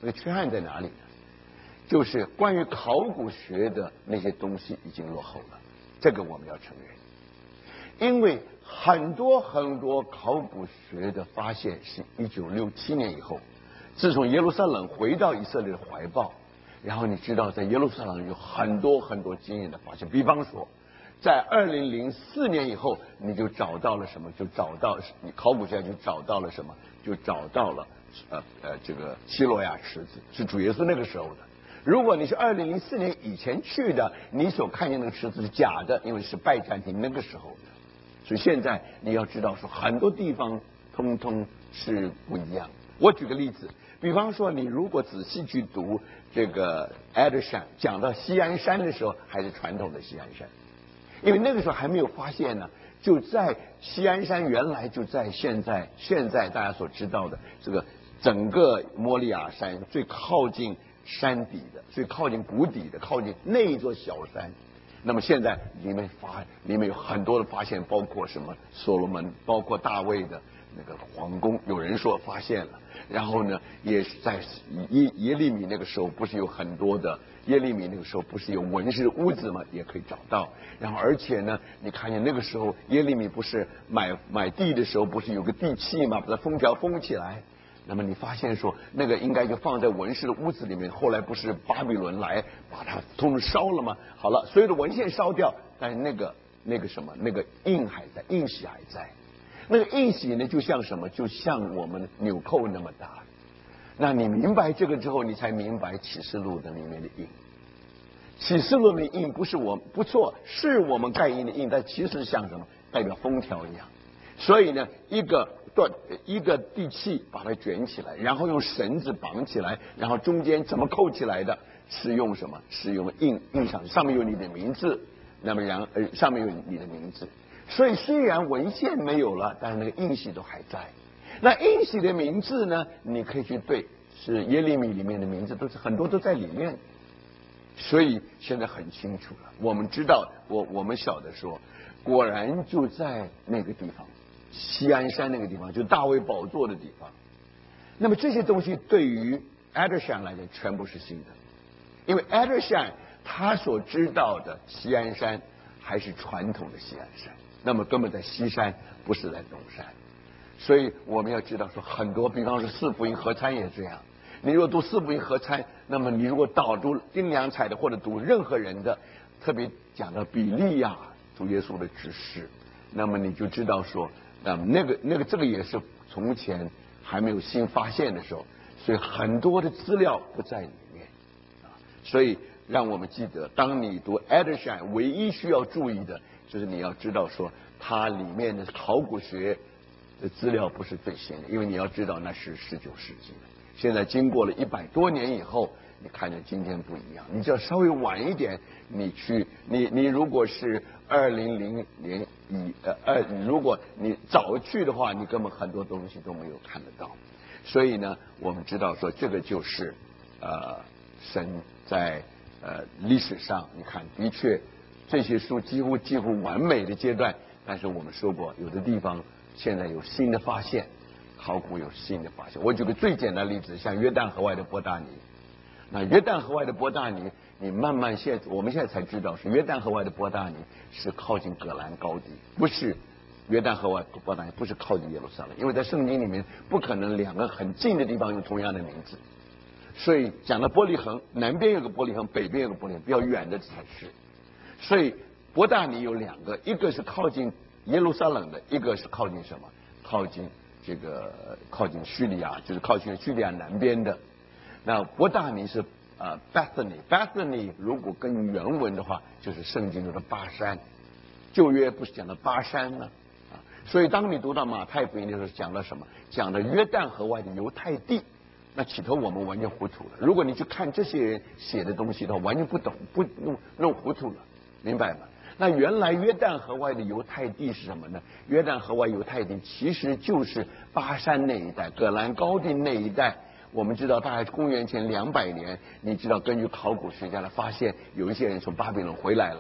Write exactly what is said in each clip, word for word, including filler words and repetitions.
那个缺憾在哪里呢？就是关于考古学的那些东西已经落后了，这个我们要承认。因为很多很多考古学的发现是一九六七年以后，自从耶路撒冷回到以色列的怀抱，然后你知道在耶路撒冷有很多很多惊人的发现，比方说在二零零四年以后，你就找到了什么？就找到你考古学家就找到了什么？就找到了呃呃这个希罗亚池子，是主耶稣那个时候的。如果你是二零零四年以前去的，你所看见那个池子是假的，因为是拜占庭那个时候的。所以现在你要知道说，很多地方通通是不一样。我举个例子，比方说你如果仔细去读这个 Edersheim 讲到锡安山的时候，还是传统的锡安山，因为那个时候还没有发现呢。就在锡安山原来就在现在现在大家所知道的这个整个摩利亚山最靠近山底的、最靠近谷底的、靠近那一座小山。那么现在里面发里面有很多的发现，包括什么所罗门，包括大卫的那个皇宫，有人说发现了。然后呢，也是在耶耶利米那个时候，不是有很多的耶利米那个时候不是有文士屋子吗？也可以找到。然后而且呢，你看见那个时候耶利米不是买买地的时候，不是有个地契吗？把它封条封起来。那么你发现说那个应该就放在文士的屋子里面，后来不是巴比伦来把它通通烧了吗？好了，所有的文献烧掉，但是那个那个什么那个印还在，印玺还在。那个印玺呢，就像什么？就像我们纽扣那么大。那你明白这个之后，你才明白启示录的里面的印。启示录的印不是我不错，是我们盖印的印，但其实像什么？代表封条一样。所以呢，一个断一个地契把它卷起来，然后用绳子绑起来，然后中间怎么扣起来的？是用什么？是用印印上，上面有你的名字，那么然呃上面有你的名字。所以虽然文献没有了，但是那个印玺都还在。那印玺的名字呢？你可以去对，是耶利米里面的名字，都是很多都在里面。所以现在很清楚了，我们知道，我我们晓得说，果然就在那个地方。锡安山那个地方，就是大卫宝座的地方。那么这些东西对于 Edersheim 来讲全部是新的，因为 Edersheim 他所知道的锡安山还是传统的锡安山，那么根本在西山，不是在东山。所以我们要知道说，很多比方说四福音合参也这样。你如果读四福音合参，那么你如果导读丁良彩的或者读任何人的，特别讲到比利亚主耶稣的指示，那么你就知道说。那么那个那个这个也是从前还没有新发现的时候，所以很多的资料不在里面啊。所以让我们记得，当你读 Edersheim， 唯一需要注意的就是你要知道说，它里面的考古学的资料不是最新的，因为你要知道那是十九世纪的。现在经过了一百多年以后，你看着今天不一样。你只要稍微晚一点，你去你你如果是二零零年以呃二，如果你早去的话，你根本很多东西都没有看得到。所以呢，我们知道说这个就是呃神在呃历史上，你看的确这些书几乎几乎完美的阶段，但是我们说过，有的地方现在有新的发现。考古有新的发现。我举个最简单的例子，像约旦河外的伯大尼。那约旦河外的伯大尼，你慢慢现在我们现在才知道，是约旦河外的伯大尼是靠近葛兰高地，不是约旦河外伯大尼不是靠近耶路撒冷，因为在圣经里面不可能两个很近的地方用同样的名字。所以讲到伯利恒，南边有个伯利恒，北边有个伯利恒，比较远的才是。所以伯大尼有两个，一个是靠近耶路撒冷的，一个是靠近什么？靠近这个靠近叙利亚，就是靠近叙利亚南边的。那伯大尼是呃 Bethany，Bethany 如果跟原文的话，就是圣经中的巴山。旧约不是讲的巴山吗？啊，所以当你读到马太福音的时候，讲了什么？讲了约旦河外的犹太地。那起头我们完全糊涂了。如果你去看这些人写的东西的话，完全不懂，不弄弄糊涂了，明白吗？那原来约旦河外的犹太地是什么呢？约旦河外犹太地其实就是巴山那一带，葛兰高地那一带。我们知道，大概公元前两百年，你知道，根据考古学家的发现，有一些人从巴比伦回来了。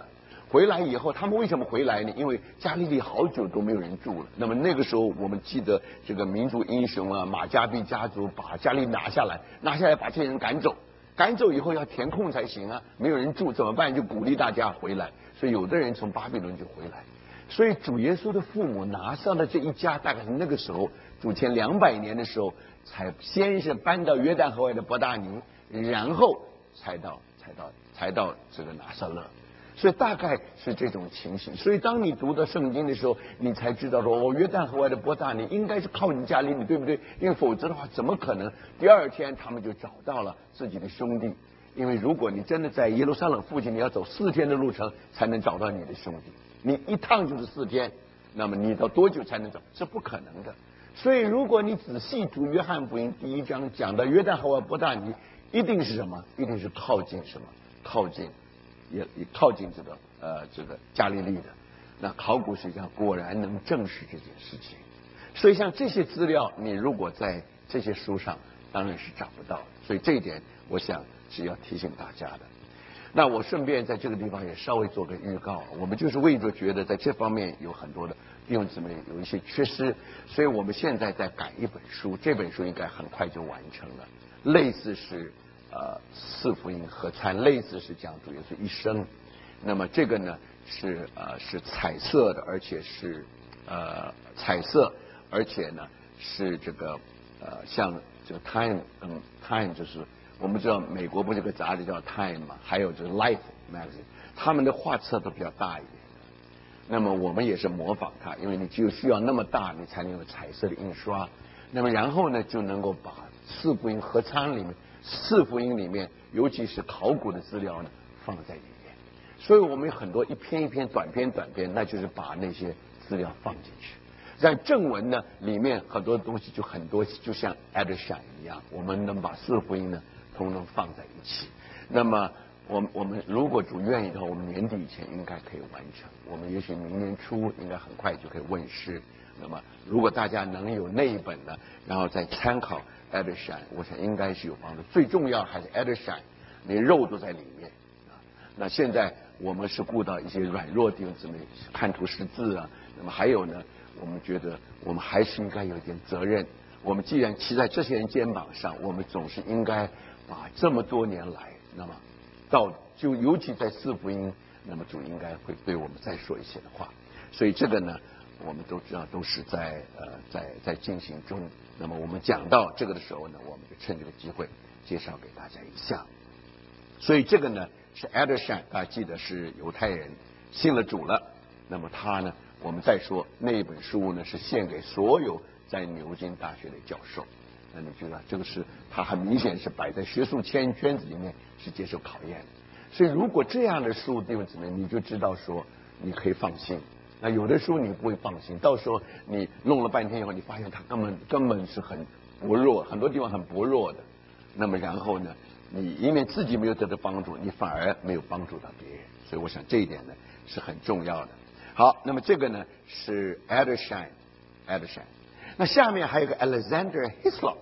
回来以后，他们为什么回来呢？因为加利利好久都没有人住了。那么那个时候，我们记得这个民族英雄啊，马加比家族把加利利拿下来，拿下来把这些人赶走，赶走以后要填空才行啊，没有人住怎么办？就鼓励大家回来。所以有的人从巴比伦就回来。所以主耶稣的父母拿上的这一家，大概是那个时候主前两百年的时候，才先是搬到约旦河外的伯大尼，然后才到才到才到这个拿撒勒。所以大概是这种情形。所以当你读到圣经的时候，你才知道说，哦，约旦河外的伯大尼应该是靠近加利利，对不对？因为否则的话，怎么可能？第二天他们就找到了自己的兄弟。因为如果你真的在耶路撒冷附近，你要走四天的路程才能找到你的兄弟。你一趟就是四天，那么你到多久才能走？是不可能的。所以如果你仔细读约翰福音第一章讲的约旦河外伯大尼，一定是什么？一定是靠近什么？靠近。也也靠近这个呃这个加利利的。那考古学家果然能证实这件事情。所以像这些资料，你如果在这些书上当然是找不到的。所以这一点我想是要提醒大家的。那我顺便在这个地方也稍微做个预告，我们就是为着觉得在这方面有很多的弟兄姊妹有一些缺失，所以我们现在在改一本书，这本书应该很快就完成了，类似是呃四福音合参，类似是讲主耶稣一生。那么这个呢是呃是彩色的，而且是呃彩色，而且呢是这个呃像这个 Time 嗯 Time 就是我们知道美国不是有个杂志叫 Time 嘛，还有就是 Life Magazine， 他们的画册都比较大一点。那么我们也是模仿它，因为你只有需要那么大，你才能有彩色的印刷。那么然后呢就能够把四福音合参里面，四福音里面尤其是考古的资料呢放在里面。所以我们有很多一篇一篇短篇短篇，那就是把那些资料放进去。在正文呢里面很多东西就很多，就像 Edersheim 一样，我们能把四福音呢统统放在一起。那么我我们如果主愿意的话，我们年底以前应该可以完成，我们也许明年初应该很快就可以问世。那么如果大家能有那一本呢，然后再参考 Edersheim， 我想应该是有帮助。最重要还是 Edersheim， 连肉都在里面啊。那现在我们是顾到一些软弱的弟兄姊妹看图识字啊，那么还有呢，我们觉得我们还是应该有点责任。我们既然骑在这些人肩膀上，我们总是应该把这么多年来，那么到就尤其在四福音，那么主应该会对我们再说一些的话。所以这个呢，我们都知道都是在呃在在进行中。那么我们讲到这个的时候呢，我们就趁这个机会介绍给大家一下。所以这个呢是 Edersheim， 大家记得是犹太人，信了主了。那么他呢，我们再说那一本书呢是献给所有在牛津大学的教授。那你觉得这个是他很明显是摆在学术圈圈子里面是接受考验的。所以如果这样的书弟兄姊妹，你就知道说你可以放心。那有的书你不会放心，到时候你弄了半天以后，你发现它根本根本是很薄弱，很多地方很薄弱的。那么然后呢，你因为自己没有得到帮助，你反而没有帮助到别人。所以我想这一点呢是很重要的。好，那么这个呢是 Edersheim Edersheim。那下面还有个 Alexander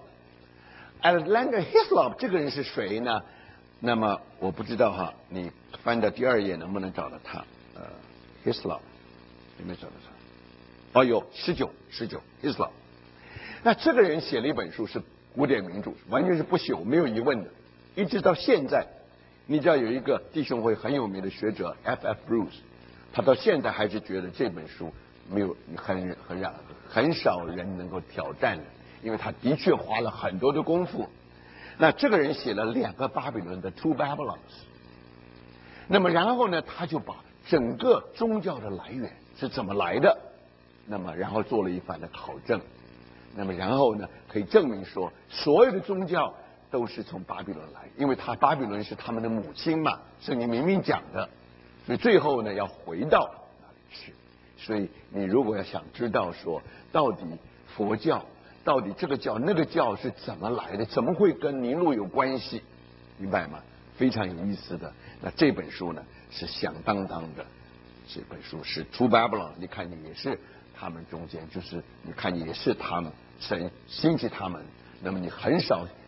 Hislop。Alexander Hislop 这个人是谁呢？那么我不知道哈，你翻到第二页能不能找到他？呃 ，Hislop 有没有找到他？哦，有十九十九 Hislop。那这个人写了一本书是古典名著，完全是不朽，没有疑问的。一直到现在，你知道有一个弟兄会很有名的学者 F F Bruce， 他到现在还是觉得这本书没有很很很很少人能够挑战的，因为他的确花了很多的功夫。那这个人写了两个巴比伦的 Two Babylons， 那么然后呢，他就把整个宗教的来源是怎么来的，那么然后做了一番的考证，那么然后呢，可以证明说所有的宗教都是从巴比伦来，因为他巴比伦是他们的母亲嘛，圣经明明讲的，所以最后呢要回到哪里去？所以你如果要想知道说到底佛教到底这个教那个教是怎么来的，怎么会跟尼禄有关系，明白吗？非常有意思的。那这本书呢是响当当的，这本书是 Two Babylon， 你看也是他们中间，就是你看也是他们神兴起他们，那么你很少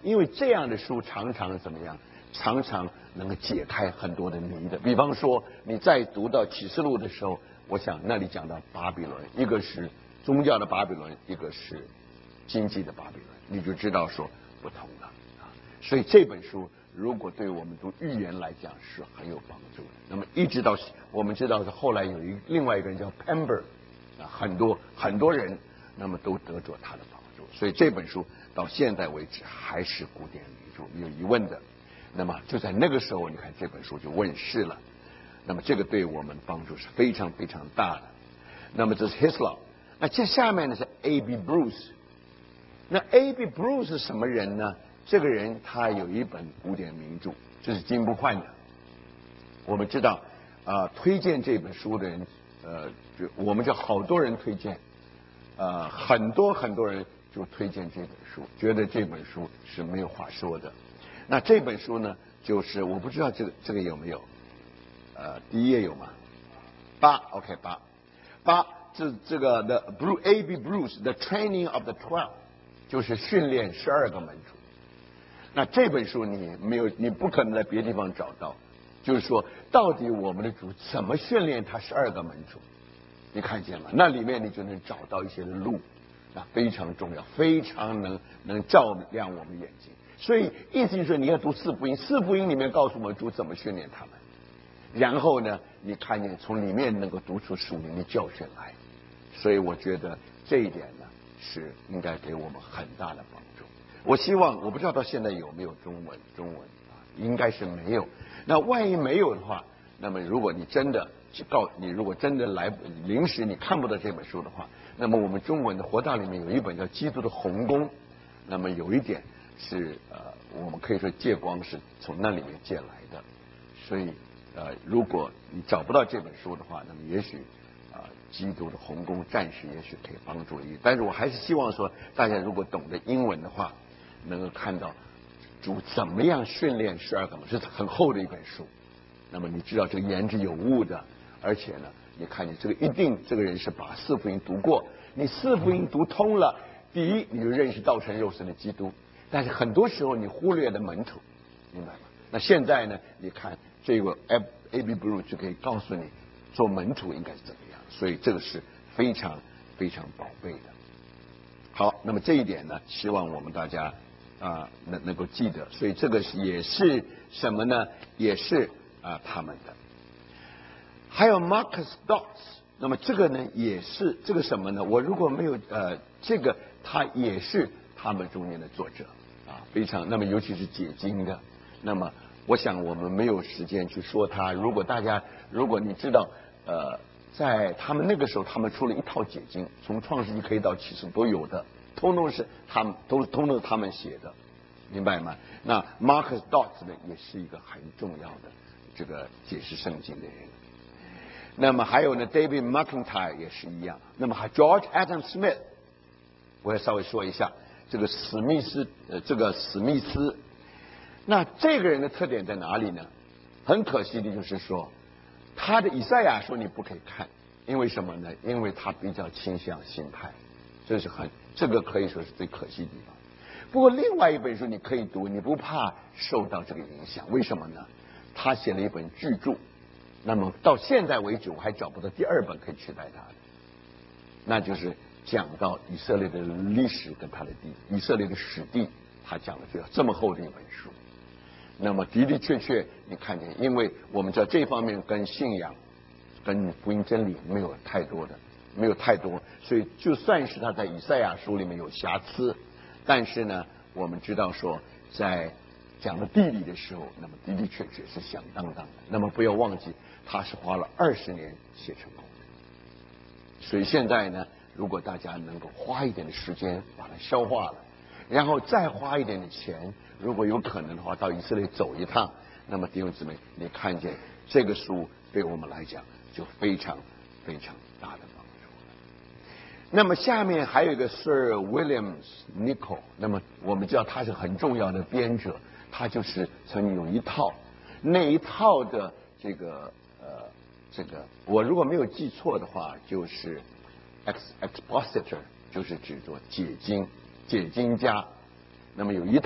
因为这样的书常常怎么样？常常能够解开很多的谜的。比方说，你在读到启示录的时候，我想那里讲到巴比伦，一个是宗教的巴比伦，一个是经济的巴比伦，你就知道说不同了啊。所以这本书如果对我们读预言来讲是很有帮助的。那么一直到我们知道是后来有一另外一个人叫 Pember 啊，很多很多人那么都得着他的帮助。所以这本书到现在为止还是古典名著，没有疑问的。那么就在那个时候，你看这本书就问世了。那么这个对我们帮助是非常非常大的。那么这是 Hislop， 那这下面呢是 A B Bruce。那 A B Bruce 是什么人呢？这个人他有一本古典名著，这是金不换的。我们知道啊、呃，推荐这本书的人，呃，就我们就好多人推荐，呃，很多很多人就推荐这本书，觉得这本书是没有话说的。那这本书呢，就是我不知道这个这个有没有，呃，第一页有吗？八 ，OK， 八，八，这这个 The Bruce A B Bruce The Training of the Twelve， 就是训练十二个门徒。那这本书你没有，你不可能在别的地方找到，就是说到底我们的主怎么训练他十二个门徒？你看见吗？那里面你就能找到一些的路，那非常重要，非常能能照亮我们眼睛。所以意思就是说，你要读四福音，四福音里面告诉我们主怎么训练他们，然后呢，你看见从里面能够读出属灵的教训来。所以我觉得这一点呢，是应该给我们很大的帮助。我希望，我不知道到现在有没有中文，中文啊，应该是没有。那万一没有的话，那么如果你真的去告你，如果真的来临时你看不到这本书的话，那么我们中文的活道里面有一本叫《基督的红宫》，那么有一点是呃，我们可以说借光是从那里面借来的。所以呃，如果你找不到这本书的话，那么也许啊、呃，基督的红宫暂时也许可以帮助你。但是我还是希望说，大家如果懂得英文的话，能够看到主怎么样训练十二个门徒，是很厚的一本书。那么你知道这个言之有物的，而且呢，你看见这个一定这个人是把四福音读过，你四福音读通了，第一你就认识道成肉身的基督，但是很多时候你忽略了门徒，明白吗？那现在呢，你看这个 A B Bruce 就可以告诉你做门徒应该是怎么样，所以这个是非常非常宝贝的。好，那么这一点呢，希望我们大家啊能能够记得，所以这个也是什么呢？也是啊他们的。还有 Marcus Dots， 那么这个呢也是这个什么呢？我如果没有呃这个，他也是他们中间的作者啊，非常那么尤其是解经的。那么我想我们没有时间去说他。如果大家如果你知道呃，在他们那个时候，他们出了一套解经，从创世纪可以到启示都有的，通通是他们都通通是他们写的，明白吗？那 Marcus Dots 呢也是一个很重要的这个解释圣经的人。那么还有呢 David McIntyre 也是一样。那么还 George Adam Smith， 我要稍微说一下这个史密斯呃这个史密斯。那这个人的特点在哪里呢？很可惜的就是说，他的以赛亚书你不可以看，因为什么呢？因为他比较倾向新派，这是很这个可以说是最可惜的地方。不过另外一本书你可以读，你不怕受到这个影响，为什么呢？他写了一本巨著，那么到现在为止我还找不到第二本可以取代他的，那就是讲到以色列的历史跟他的地以色列的史地，他讲了这这么厚的一本书。那么的的确确你看见，因为我们知道这方面跟信仰跟福音真理没有太多的没有太多，所以就算是他在以赛亚书里面有瑕疵，但是呢我们知道说在讲到地理的时候，那么的的确确是响当当的。那么不要忘记他是花了二十年写成功的，所以现在呢如果大家能够花一点的时间把它消化了，然后再花一点的钱，如果有可能的话到以色列走一趟，那么弟兄姊妹你看见这个书对我们来讲就非常非常大的帮助了。那么下面还有一个 Sir William Nicol， 那么我们知道他是很重要的编者，他就是曾经有一套那一套的这个呃这个我如果没有记错的话就是 expositor， 就是指作解经解经家，那么有一套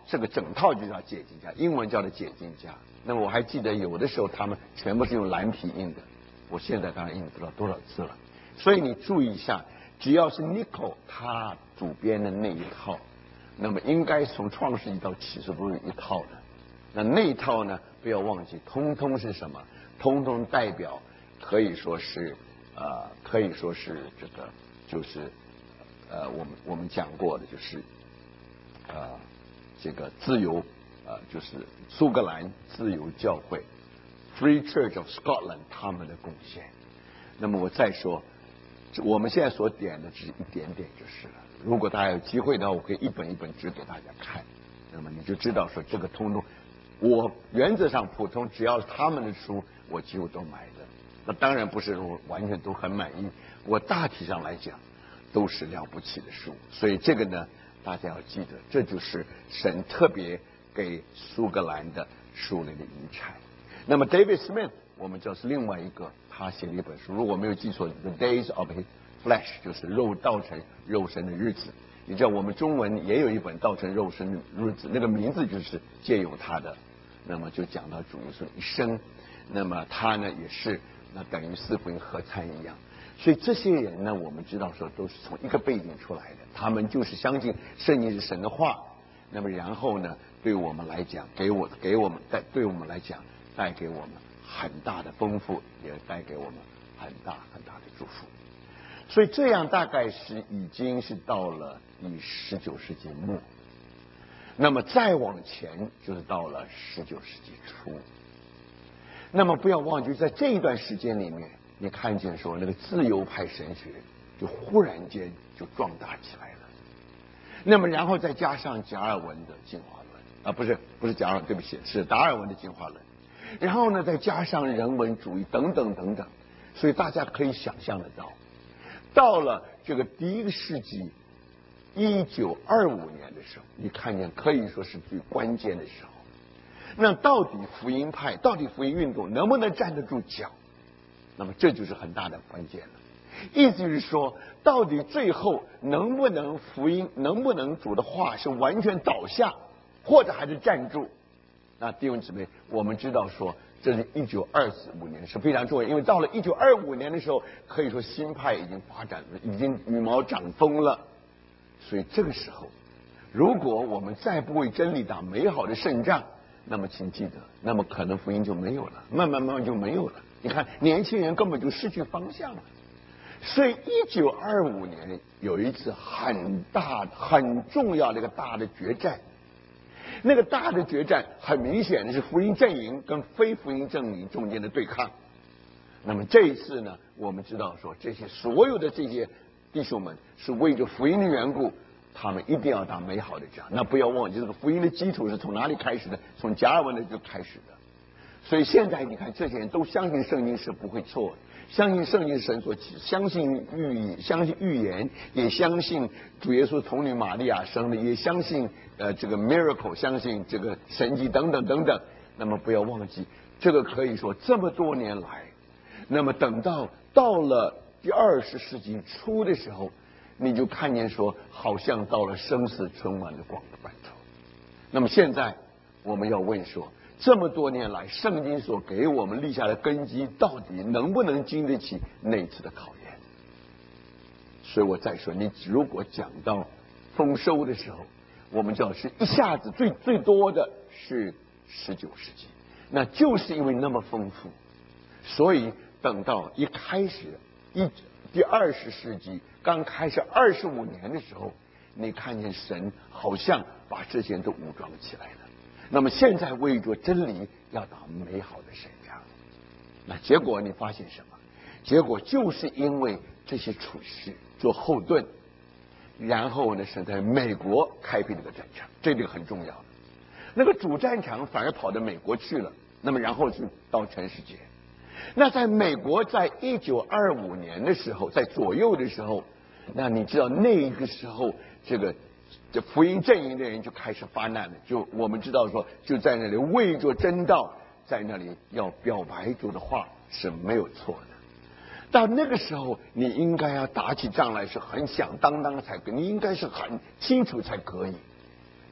这个整套就叫解经家，英文叫的解经家。那么我还记得有的时候他们全部是用蓝皮印的，我现在当然印不知道多少次了。所以你注意一下，只要是 Nico 他主编的那一套，那么应该从创世纪到启示录一套的。那那一套呢，不要忘记，通通是什么？通通代表可以说是呃，可以说是这个就是呃，我们我们讲过的就是呃，这个自由呃，就是苏格兰自由教会 Free Church of Scotland 他们的贡献。那么我再说，我们现在所点的只是一点点就是了。如果大家有机会的话，我可以一本一本指给大家看，那么你就知道说这个通通，我原则上普通只要是他们的书，我几乎都买的。那当然不是我完全都很满意，我大体上来讲都是了不起的书。所以这个呢，大家要记得，这就是神特别给苏格兰的书类的遗产。那么 David Smith 我们知道是另外一个，他写了一本书，如果没有记错 The Days of His Flesh 就是肉道成肉身的日子。你知道我们中文也有一本道成肉身的日子，那个名字就是借用他的，那么就讲到主耶稣一生，那么他呢也是那等于四福音合参一样。所以这些人呢，我们知道说都是从一个背景出来的，他们就是相信圣经是神的话，那么然后呢对我们来讲，给我给我们带对我们来讲带给我们很大的丰富，也带给我们很大很大的祝福。所以这样大概是已经是到了第十九世纪末，那么再往前就是到了十九世纪初。那么不要忘记，在这一段时间里面，你看见说那个自由派神学就忽然间就壮大起来了。那么然后再加上加尔文的进化论啊，不是不是加尔文，对不起，是达尔文的进化论。然后呢再加上人文主义等等等等，所以大家可以想象得到，到了这个第一个世纪一九二五年的时候，你看见可以说是最关键的时候。那到底福音派，到底福音运动能不能站得住脚？那么这就是很大的关键了。意思是说，到底最后能不能福音，能不能主的话是完全倒下，或者还是站住？那弟兄姊妹，我们知道说，这是一九二五年是非常重要，因为到了一九二五年的时候，可以说新派已经发展了，已经羽毛长丰了。所以这个时候，如果我们再不为真理打美好的胜仗，那么请记得，那么可能福音就没有了，慢慢慢慢就没有了。你看，年轻人根本就失去方向了。所以一九二五年有一次很大很重要的一个大的决战，那个大的决战很明显的是福音阵营跟非福音阵营中间的对抗。那么这一次呢，我们知道说，这些所有的这些弟兄们是为着福音的缘故，他们一定要打美好的仗。那不要忘记，这个福音的基础是从哪里开始的？从加尔文的就开始的。所以现在你看，这些人都相信圣经是不会错的，相信圣经是神所启，相信预相信预言，也相信主耶稣童女玛利亚生的，也相信呃这个 miracle， 相信这个神迹等等等等。那么不要忘记，这个可以说这么多年来，那么等到到了第二十世纪初的时候，你就看见说，好像到了生死存亡的关关头。那么现在我们要问说，这么多年来圣经所给我们立下的根基，到底能不能经得起那次的考验？所以我再说，你如果讲到丰收的时候，我们知道是一下子最最多的是十九世纪，那就是因为那么丰富，所以等到一开始一第二十世纪刚开始二十五年的时候，你看见神好像把这些都武装起来了。那么现在为着真理要打美好的胜仗，那结果你发现什么？结果就是因为这些处事做后盾，然后呢是在美国开辟这个战场，这个很重要的。那个主战场反而跑到美国去了，那么然后就到全世界。那在美国，在一九二五年的时候，在左右的时候，那你知道那个时候，这个这福音阵营的人就开始发难了。就我们知道说，就在那里为着真道，在那里要表白主的话是没有错的。到那个时候，你应该要打起仗来是很响当当才可以，你应该是很清楚才可以。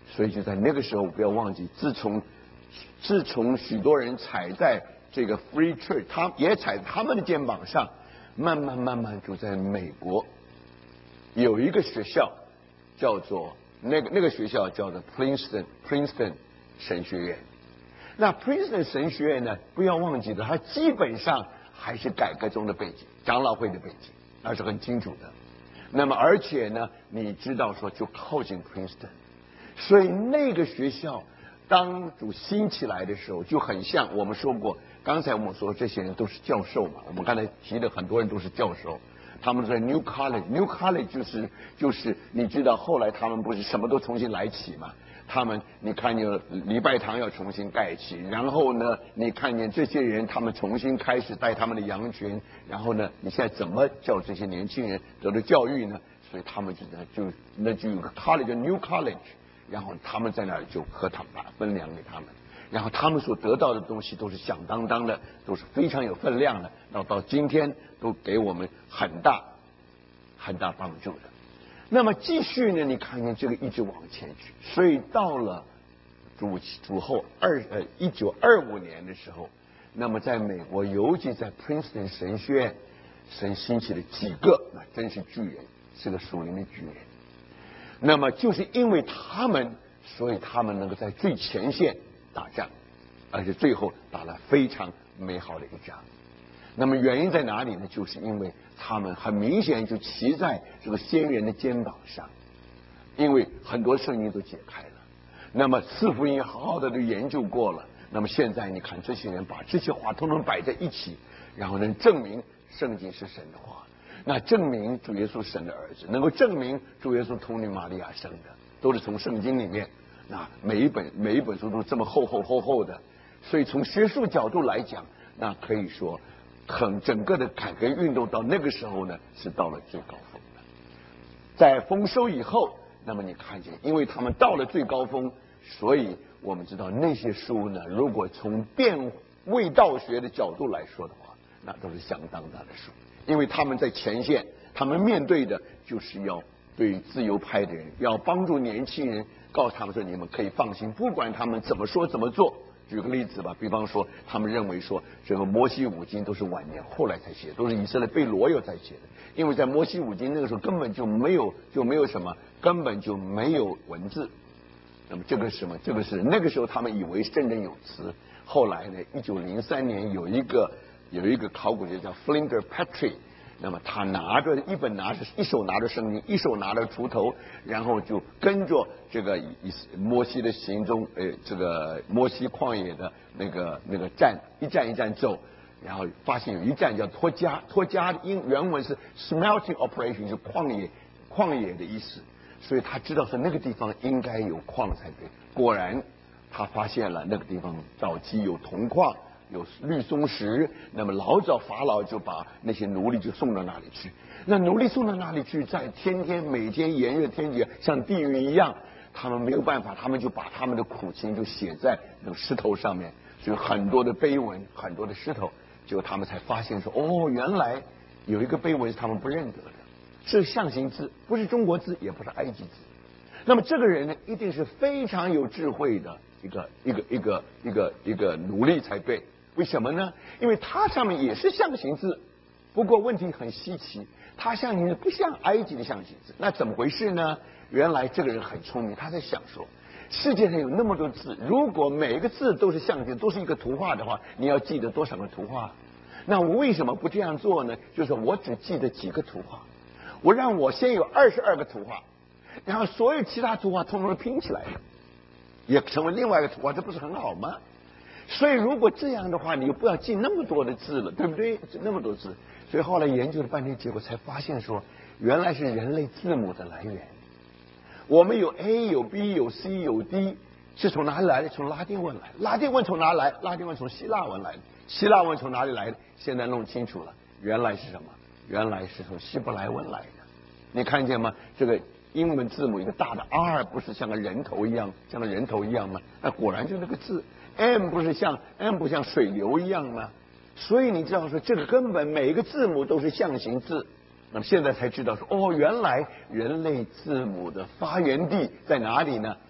所以就在那个时候，不要忘记，自从自从许多人踩在这个 Free Church， 他也踩他们的肩膀上，慢慢慢慢就在美国有一个学校叫做那个那个学校叫做 Princeton Princeton 神学院。那 Princeton 神学院呢，不要忘记了，它基本上还是改革中的背景，长老会的背景，那是很清楚的。那么而且呢，你知道说就靠近 Princeton， 所以那个学校当主兴起来的时候，就很像我们说过，刚才我们说这些人都是教授嘛，我们刚才提的很多人都是教授，他们在 New College，New College 就是就是你知道后来他们不是什么都重新来起嘛。他们，你看见礼拜堂要重新盖起，然后呢，你看见这些人，他们重新开始带他们的羊群，然后呢，你现在怎么叫这些年轻人得到教育呢？所以他们就就那就有个 college New College， 然后他们在那里就和他们把分粮给他们，然后他们所得到的东西都是响当当的，都是非常有分量的，到到今天都给我们很大很大帮助的。那么继续呢？你看见这个一直往前去，所以到了主主后二呃一九二五年的时候，那么在美国，尤其在 Princeton 神学院，神兴起了几个，那真是巨人，是个属灵的巨人。那么就是因为他们，所以他们能够在最前线打仗，而且最后打了非常美好的一仗。那么原因在哪里呢？就是因为他们很明显就骑在这个先人的肩膀上，因为很多圣经都解开了，那么四福音好好的都研究过了，那么现在你看这些人把这些话统统摆在一起，然后能证明圣经是神的话，那证明主耶稣是神的儿子，能够证明主耶稣童女玛利亚生的，都是从圣经里面，那每一本每一本书都这么厚厚厚厚的，所以从学术角度来讲，那可以说很整个的改革运动到那个时候呢，是到了最高峰的。在丰收以后，那么你看见，因为他们到了最高峰，所以我们知道那些书呢，如果从变味道学的角度来说的话，那都是相当大的书，因为他们在前线，他们面对的就是要对自由派的人，要帮助年轻人，告诉他们说你们可以放心，不管他们怎么说怎么做。举个例子吧，比方说，他们认为说，这个摩西五经都是晚年后来才写，都是以色列被罗有才写的，因为在摩西五经那个时候根本就没有就没有什么，根本就没有文字。那么这个是什么？这个是那个时候他们以为圣人有词，后来呢，一九零三年有一个有一个考古学家 Flinders Petrie。那么他拿着一本拿着一手拿着圣经，一手拿着锄头，然后就跟着这个摩西的行踪，呃，这个摩西旷野的那个那个站，一站一站走，然后发现有一站叫脱痂，脱痂英原文是 smelting operation， 是旷野旷野的意思，所以他知道说那个地方应该有矿才对。果然，他发现了那个地方早期有铜矿。有绿松石，那么老早法老就把那些奴隶就送到那里去。那奴隶送到那里去，在天天每天炎热天气像地狱一样，他们没有办法，他们就把他们的苦情就写在那个石头上面，就很多的碑文，很多的石头，结果他们才发现说，哦，原来有一个碑文是他们不认得的，是象形字，不是中国字，也不是埃及字。那么这个人呢，一定是非常有智慧的一个一个一个一个一个奴隶才对。为什么呢？因为它上面也是象形字，不过问题很稀奇，它象形字不像埃及的象形字，那怎么回事呢？原来这个人很聪明，他在想说，世界上有那么多字，如果每一个字都是象形，都是一个图画的话，你要记得多少个图画？那我为什么不这样做呢？就是我只记得几个图画，我让我先有二十二个图画，然后所有其他图画通通拼起来的，也成为另外一个图画，这不是很好吗？所以如果这样的话，你就不要记那么多的字了，对不对？那么多字，所以后来研究了半天，结果才发现说，原来是人类字母的来源。我们有 A 有 B 有 C 有 D， 是从哪里来的？从拉丁文来。拉丁文从哪来？拉丁文从希腊文来的。希腊文从哪里来的？现在弄清楚了，原来是什么？原来是从希伯来文来的。你看见吗？这个英文字母一个大的 R 不是像个人头一样，像个人头一样吗？那果然就那个字。M 不是像 M 不像水流一样吗？所以你知道说这个根本每一个字母都是象形字。那么现在才知道说，哦，原来人类字母的发源地在哪里呢？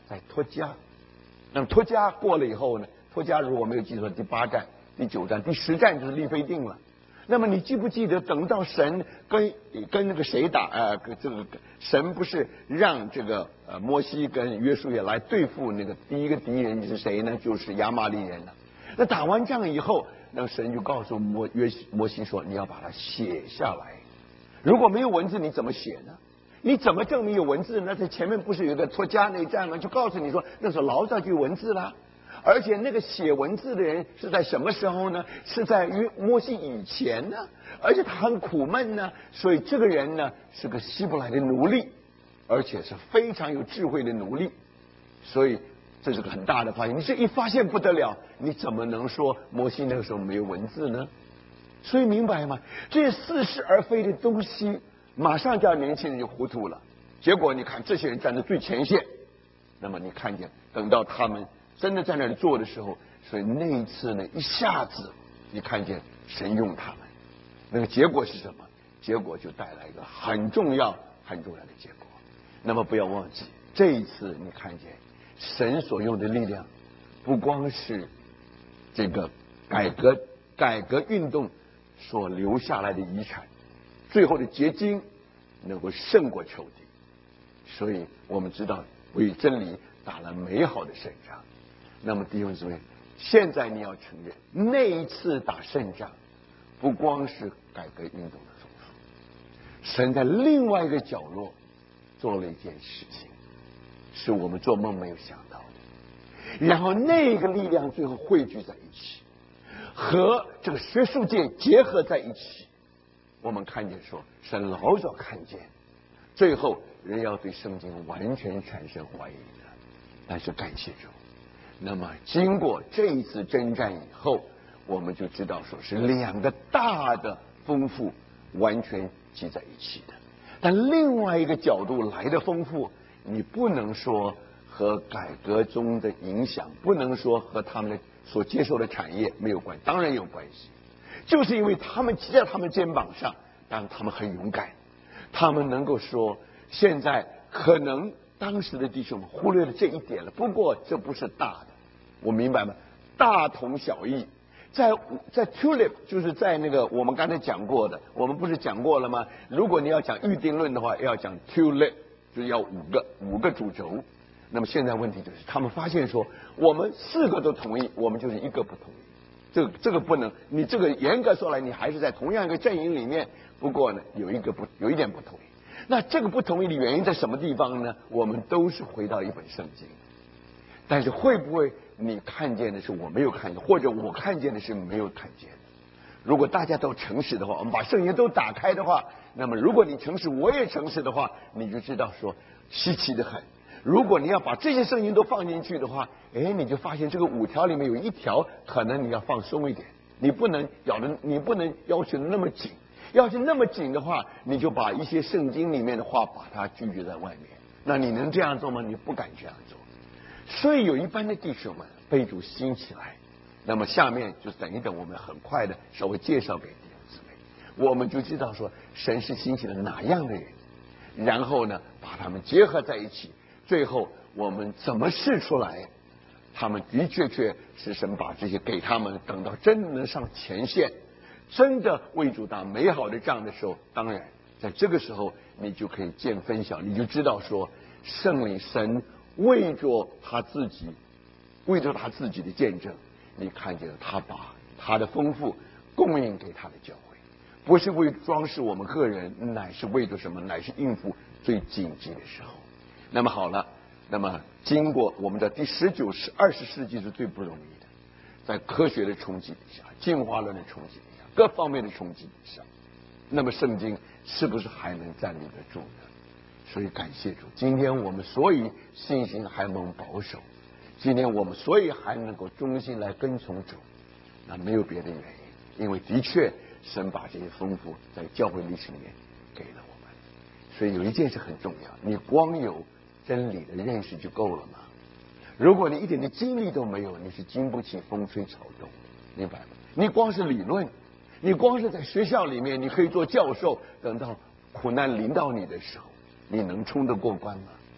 在托家。那么托家过了以后呢，托家如果没有记错，第八站、第九站、第十站就是利非定了。那么你记不记得，等到神跟跟那个谁打呃，这个神不是让这个呃摩西跟约书亚来对付那个第一个敌人是谁呢？就是亚玛力人了。那打完仗以后，那神就告诉摩约摩西说，你要把它写下来。如果没有文字，你怎么写呢？你怎么证明有文字呢？在前面不是有一个托家那站吗？就告诉你说，那时候老早就有文字了。而且那个写文字的人是在什么时候呢？是在于摩西以前呢，而且他很苦闷呢，所以这个人呢是个希伯来的奴隶，而且是非常有智慧的奴隶，所以这是个很大的发现。你这一发现不得了，你怎么能说摩西那个时候没有文字呢？所以明白吗？这些似是而非的东西，马上叫年轻人就糊涂了。结果你看这些人站在最前线，那么你看见等到他们真的在那里做的时候，所以那一次呢，一下子你看见神用他们，那个结果是什么？结果就带来一个很重要、很重要的结果。那么不要忘记，这一次你看见神所用的力量，不光是这个改革改革运动所留下来的遗产，最后的结晶能够胜过仇敌。所以我们知道为真理打了美好的胜仗。那么弟兄姊妹，现在你要承认，那一次打胜仗不光是改革运动的丰富，神在另外一个角落做了一件事情，是我们做梦没有想到的。然后那个力量最后汇聚在一起，和这个学术界结合在一起。我们看见说，神老早看见，最后人要对圣经完全产生怀疑的。但是感谢主，那么经过这一次征战以后，我们就知道说是两个大的丰富完全集在一起的。但另外一个角度来的丰富，你不能说和改革中的影响，不能说和他们的所接受的产业没有关系，当然有关系。就是因为他们骑在他们肩膀上，但他们很勇敢，他们能够说，现在可能当时的弟兄们忽略了这一点了，不过这不是大的，我明白吗？大同小异。在在 tulip 就是在那个我们刚才讲过的，我们不是讲过了吗？如果你要讲预定论的话，要讲 tulip 就是要五个五个主轴。那么现在问题就是，他们发现说，我们四个都同意，我们就是一个不同意。这个这个不能，你这个严格说来，你还是在同样一个阵营里面，不过呢，有一个不有一点不同意。那这个不同意的原因在什么地方呢？我们都是回到一本圣经，但是会不会你看见的是我没有看见，或者我看见的是没有看见的？如果大家都诚实的话，我们把圣经都打开的话，那么如果你诚实，我也诚实的话，你就知道说稀奇的很。如果你要把这些圣经都放进去的话，哎，你就发现这个五条里面有一条可能你要放松一点，你不能咬的，你不能要求的那么紧。要是那么紧的话，你就把一些圣经里面的话把它拒绝在外面。那你能这样做吗？你不敢这样做。所以有一般的弟兄们被主兴起来，那么下面就等一等，我们很快的稍微介绍给弟兄姊妹，我们就知道说神是兴起了哪样的人，然后呢把他们结合在一起，最后我们怎么试出来，他们的确确是神把这些给他们，等到真的能上前线，真的为主打美好的仗的时候，当然在这个时候你就可以见分晓，你就知道说圣灵神为着他自己，为着他自己的见证，你看见他把他的丰富供应给他的教会，不是为装饰我们个人，乃是为着什么？乃是应付最紧急的时候。那么好了，那么经过我们的第十九世二十世纪是最不容易的，在科学的冲击底下，进化论的冲击底下，各方面的冲击底下，那么圣经是不是还能站立得住呢？所以感谢主，今天我们所以信心还能保守，今天我们所以还能够忠心来跟从主，那没有别的原因，因为的确神把这些丰富在教会历史里面给了我们。所以有一件事很重要，你光有真理的认识就够了吗？如果你一点的经历都没有，你是经不起风吹草动，明白吗？你光是理论，你光是在学校里面你可以做教授，等到苦难临到你的时候，你能冲得过关吗？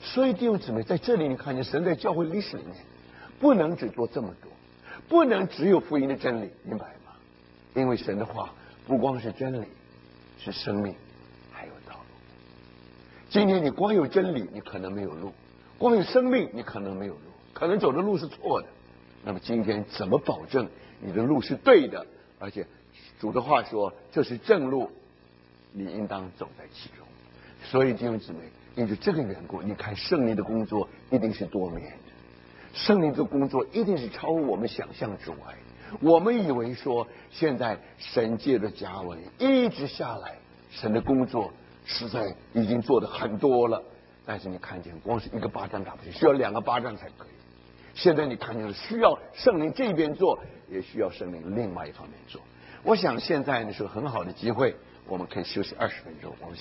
所以弟兄姊妹，在这里你看见神在教会历史里面，不能只做这么多，不能只有福音的真理，明白吗？因为神的话不光是真理，是生命，还有道路。今天你光有真理，你可能没有路；光有生命，你可能没有路，可能走的路是错的。那么今天怎么保证你的路是对的？而且主的话说，这是正路，你应当走在其中。所以弟兄姊妹，因着这个缘故，你看圣灵的工作一定是多面的，圣灵的工作一定是超乎我们想象之外。我们以为说现在神借着加文一直下来，神的工作实在已经做得很多了，但是你看见光是一个巴掌打不起，需要两个巴掌才可以。现在你看见了，需要圣灵这边做，也需要圣灵另外一方面做。我想现在呢是个很好的机会，我们可以休息二十分钟，我们